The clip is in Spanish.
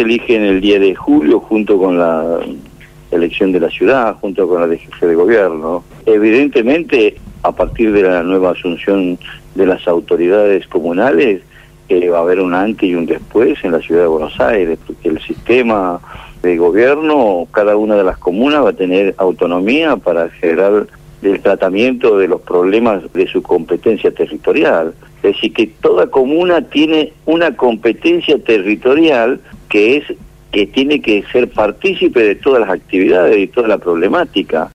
se elige en el 10 de julio junto con la elección de la ciudad, junto con la de jefe de gobierno. Evidentemente, a partir de la nueva asunción de las autoridades comunales, va a haber un antes y un después en la ciudad de Buenos Aires, porque el sistema de gobierno, cada una de las comunas va a tener autonomía para generar el tratamiento de los problemas de su competencia territorial. Es decir, que toda comuna tiene una competencia territorial que tiene que ser partícipe de todas las actividades y toda la problemática.